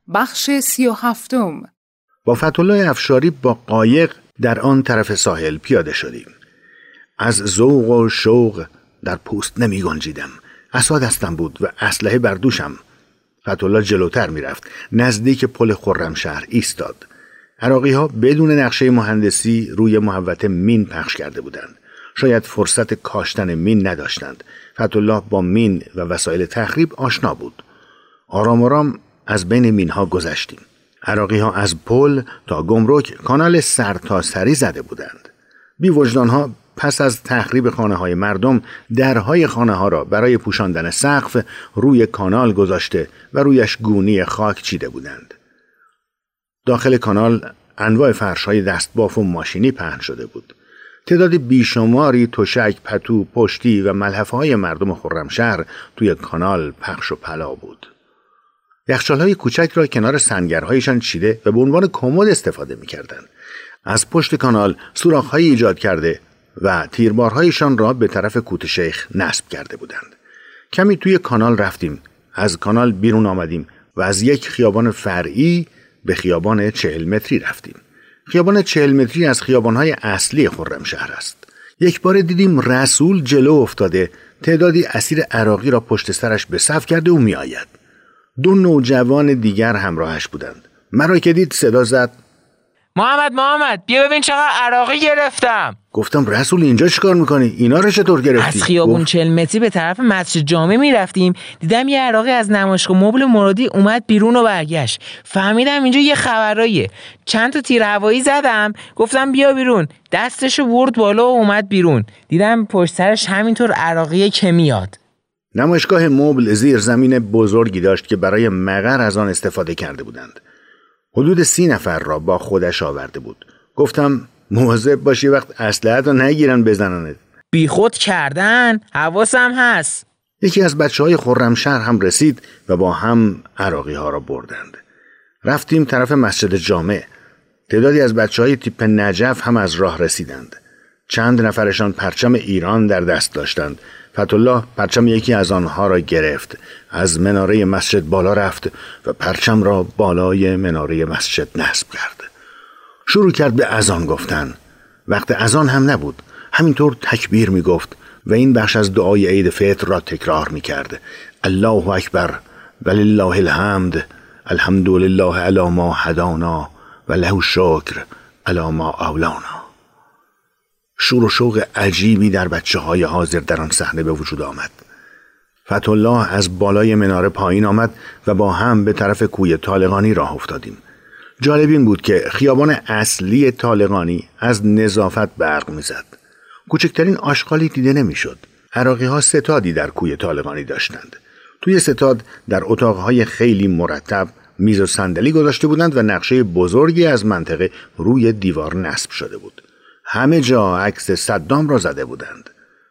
بخش 37. با فتح‌الله افشاری با قایق در آن طرف ساحل پیاده شدیم. از ذوق و شوق در پوست نمی گنجیدم. عصا دستم بود و اسلحه بر دوشم. فتح‌الله جلوتر می رفت. نزدیک پل خرمشهر ایستاد. عراقی ها بدون نقشه مهندسی روی محوطه مین پخش کرده بودند. شاید فرصت کاشتن مین نداشتند. فتح‌الله با مین و وسایل تخریب آشنا بود. آرام آرام از بین مینها گذشتیم. عراقی ها از پل تا گمرک کانال سرتاسری زده بودند. بی وجدان ها پس از تخریب خانه های مردم درهای خانه ها را برای پوشاندن سقف روی کانال گذاشته و رویش گونی خاک چیده بودند. داخل کانال انواع فرش های دستباف و ماشینی پهن شده بود. تعداد بیشماری تشک، پتو، پشتی و ملحفه های مردم خرمشهر توی کانال پخش و پلا بود. یخچال‌های کوچک را کنار سنگرهایشان چیده و به عنوان کمد استفاده می‌کردند. از پشت کانال سوراخ‌هایی ایجاد کرده و تیربارهایشان را به طرف کوت شیخ نصب کرده بودند. کمی توی کانال رفتیم، از کانال بیرون آمدیم و از یک خیابان فرعی به خیابان 40 متری رفتیم. خیابان 40 متری از خیابان‌های اصلی خرمشهر است. یک بار دیدیم رسول جلو افتاده، تعدادی اسیر عراقی را پشت سرش به صف کرده و می‌آید. 2 نوجوان دیگر همراهش بودند. مرا که دید صدا زد: محمد بیا ببین چقدر عراقی گرفتم. گفتم رسول اینجا چیکار میکنی؟ اینا رو چطور گرفتی؟ از خیابون 40 متری به طرف مسجد جامع میرفتیم، دیدم یه عراقی از نمایشگاه مبل مرادی اومد بیرون و برگشت. فهمیدم اینجا یه خبراییه. چند تا تیر هوایی زدم، گفتم بیا بیرون. دستشو برد بالا و اومد بیرون. دیدم پشت سرش همینطور عراقیه که میاد. نمایشگاه مبل زیر زمین بزرگی داشت که برای مقر از آن استفاده کرده بودند. حدود 30 نفر را با خودش آورده بود. گفتم مواظب باشی وقت اسلحه‌تو نگیرن بزننت. بی خود کردن، حواسم هست. یکی از بچه‌های خرمشهر هم رسید و با هم عراقی ها را بردند. رفتیم طرف مسجد جامع. تعدادی از بچه‌های تیپ نجف هم از راه رسیدند. چند نفرشان پرچم ایران در دست داشتند. فتح‌الله پرچم یکی از آنها را گرفت، از مناره مسجد بالا رفت و پرچم را بالای مناره مسجد نصب کرد. شروع کرد به اذان گفتن. وقت اذان هم نبود، همینطور تکبیر می گفت و این بخش از دعای عید فطر را تکرار می کرد: الله اکبر ولله الحمد، الحمدلله علی ما هدانا و له الشکر علی ما اولانا. شور و شوق عجیبی در بچه‌های حاضر در آن صحنه به وجود آمد. فتح‌الله از بالای مناره پایین آمد و با هم به طرف کوی طالقانی راه افتادیم. جالب این بود که خیابان اصلی طالقانی از نظافت برق می‌زد. کوچکترین آشغالی دیده نمی‌شد. عراقی‌ها ستادی در کوی طالقانی داشتند. توی ستاد در اتاق‌های خیلی مرتب میز و صندلی گذاشته بودند و نقشه بزرگی از منطقه روی دیوار نصب شده بود. همه جا عکس صدام را زده بودند.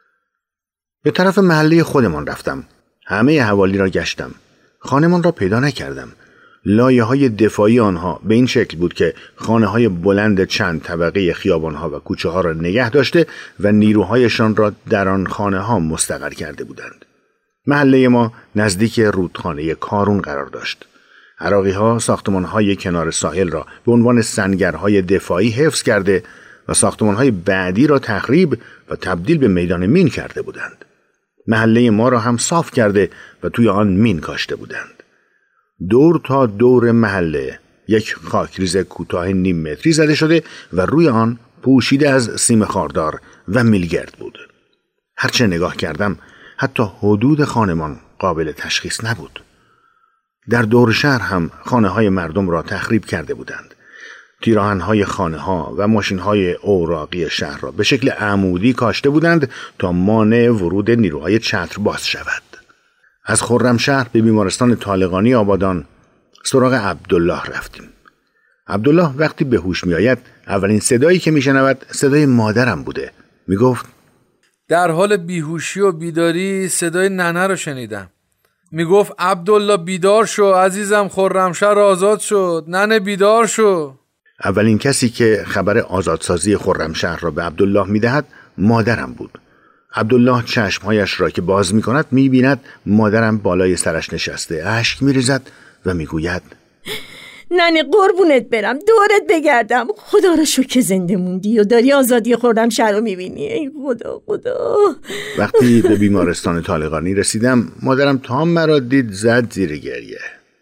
به طرف محله خودمان رفتم. همه حوالی را گشتم. خانمان را پیدا نکردم. لایه‌های دفاعی آنها به این شکل بود که خانه‌های بلند چند طبقه خیابان‌ها و کوچه‌ها را نگه داشته و نیروهایشان را در آن خانه‌ها مستقر کرده بودند. محله ما نزدیک رودخانه کارون قرار داشت. عراقی‌ها ساختمان‌های کنار ساحل را به عنوان سنگرهای دفاعی حفظ کرده و ساختمان‌های بعدی را تخریب و تبدیل به میدان مین کرده بودند. محله ما را هم صاف کرده و توی آن مین کاشته بودند. دور تا دور محله یک خاکریز کوتاه نیم متری زده شده و روی آن پوشیده از سیم خاردار و میلگرد بود. هرچه نگاه کردم حتی حدود خانمان قابل تشخیص نبود. در دور شهر هم خانه‌های مردم را تخریب کرده بودند. تیراهن‌های خانه‌ها و ماشین‌های اوراقی شهر را به شکل عمودی کاشته بودند تا مانع ورود نیروهای چتر باز شود. از خرمشهر به بیمارستان طالقانی آبادان سراغ عبدالله رفتیم. عبدالله وقتی به هوش می‌آید اولین صدایی که میشنود صدای مادرم بوده. میگفت در حال بیهوشی و بیداری صدای ننه رو شنیدم. میگفت عبدالله بیدار شو عزیزم، خرمشهر آزاد شد، ننه بیدار شو. اولین کسی که خبر آزادسازی خرمشهر را به عبدالله میدهد مادرم بود. عبدالله چشمهایش را که باز میکند میبیند مادرم بالای سرش نشسته، اشک میریزد و میگوید ننه قربونت برم، دورت بگردم. خدا رو شکر که زنده موندی و داری آزادی خرمشهر رو میبینی. ای خدا خدا. وقتی به بیمارستان طالقانی رسیدم مادرم تا مرا دید زد زیر گریه.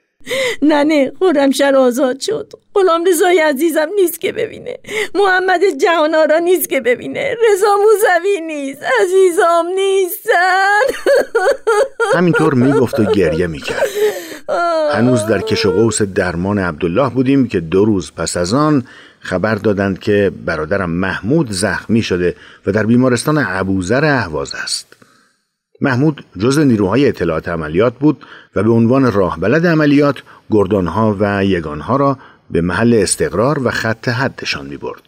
ننه خرمشهر آزاد شد. غلامرضای عزیزم نیست که ببینه، محمد جهان‌آرا نیست که ببینه، رضا موسوی نیست، عزیزام نیستن. همینطور میگفت و گریه میکرد. هنوز در کش و قوس درمان عبدالله بودیم که 2 روز پس از آن خبر دادند که برادرم محمود زخمی شده و در بیمارستان ابوذر اهواز است. محمود جزو نیروهای اطلاعات عملیات بود و به عنوان راهبلد عملیات گردانها و یگانها را به محل استقرار و خط حدشان می برد.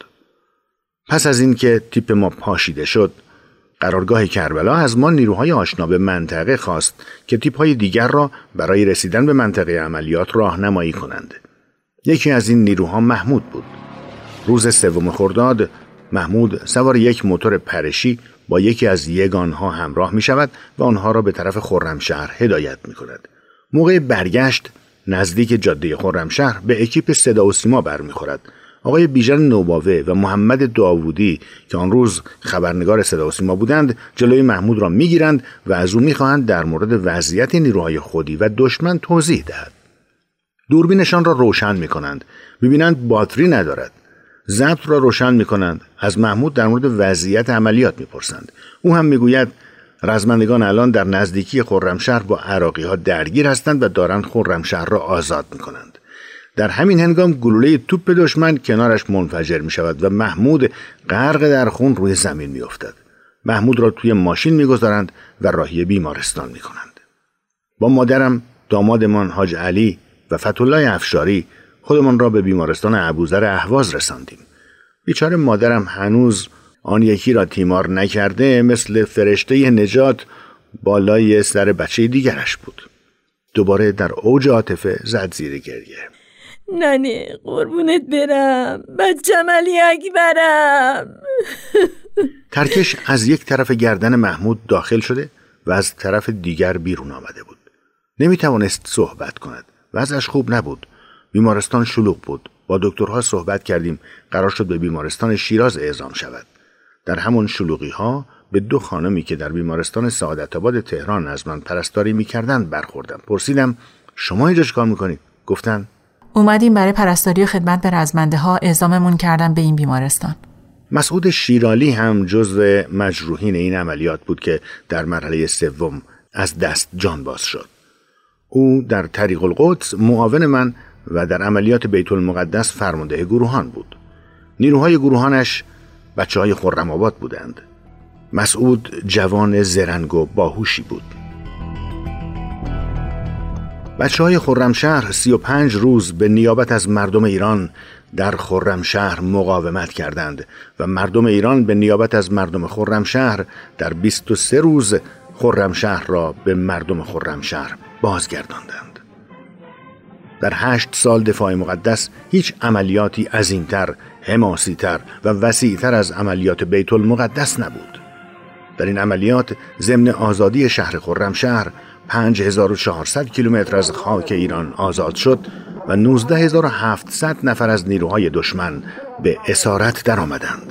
پس از این که تیپ ما پاشیده شد، قرارگاه کربلا از ما نیروهای آشنا به منطقه خواست که تیپ‌های دیگر را برای رسیدن به منطقه عملیات راهنمایی کنند. یکی از این نیروها محمود بود. روز 3 خرداد محمود سوار یک موتور پرشی با یکی از یگانها همراه می شود و آنها را به طرف خرمشهر هدایت می کند. موقع برگشت نزدیک جاده خرمشهر به اکیپ صدا و سیما برمیخورد. آقای بیژن نوباوه و محمد داوودی که آن روز خبرنگار صدا و سیما بودند جلوی محمود را میگیرند و از او میخواهند در مورد وضعیت نیروهای خودی و دشمن توضیح دهد. دوربینشان را روشن میکنند، میبینند باتری ندارد. ضبط را روشن میکنند، از محمود در مورد وضعیت عملیات میپرسند. او هم میگوید رزمندگان الان در نزدیکی خرمشهر با عراقی ها درگیر هستند و دارند خرمشهر را آزاد میکنند. در همین هنگام گلوله توپ دشمن کنارش منفجر می شود و محمود غرق در خون روی زمین می افتد. محمود را توی ماشین می گذارند و راهی بیمارستان می کنند. با مادرم، دامادمان حاج علی و فتحالله افشاری خودمان را به بیمارستان ابوذر اهواز رساندیم. بیچاره مادرم هنوز آن یکی را تیمار نکرده مثل فرشته نجات بالای سر بچه دیگرش بود. دوباره در اوج عاطفه زد زیر گریه. ننه قربونت برم، بچم علی اکبرم. ترکش از یک طرف گردن محمود داخل شده و از طرف دیگر بیرون آمده بود. نمیتوانست صحبت کند. وضعش خوب نبود. بیمارستان شلوغ بود. با دکترها صحبت کردیم. قرار شد به بیمارستان شیراز اعزام شود. در همون شلوغی ها به 2 خانمی که در بیمارستان سعادت‌آباد تهران از من پرستاری میکردند برخوردم. پرسیدم شما اینجا چیکار میکنید؟ گفتن اومدیم برای پرستاری و خدمت به رزمنده ها، اعزاممون کردن به این بیمارستان. مسعود شیرالی هم جزو مجروحین این عملیات بود که در مرحله 3 از دست جان باز شد. او در طریق القدس معاون من و در عملیات بیت المقدس فرمانده گروهان بود. نیروهای گروهانش بچه‌های خرم‌آباد بودند. مسعود جوان زرنگ و باهوشی بود. بچه‌های خرمشهر 35 روز به نیابت از مردم ایران در خرمشهر مقاومت کردند و مردم ایران به نیابت از مردم خرمشهر در 23 روز خرمشهر را به مردم خرمشهر بازگرداندند. در 8 سال دفاع مقدس هیچ عملیاتی عظیمتر، حماسی‌تر و وسیع‌تر از عملیات بیت المقدس نبود. در این عملیات ضمن آزادی شهر خرمشهر 5400 کیلومتر از خاک ایران آزاد شد و 19700 نفر از نیروهای دشمن به اسارت درآمدند.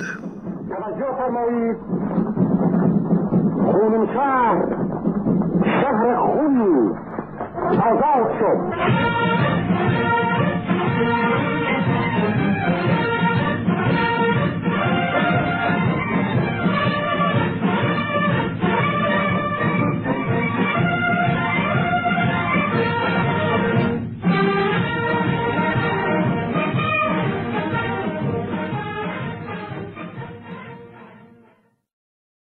خرمشهر شهر خونی آزاد شد.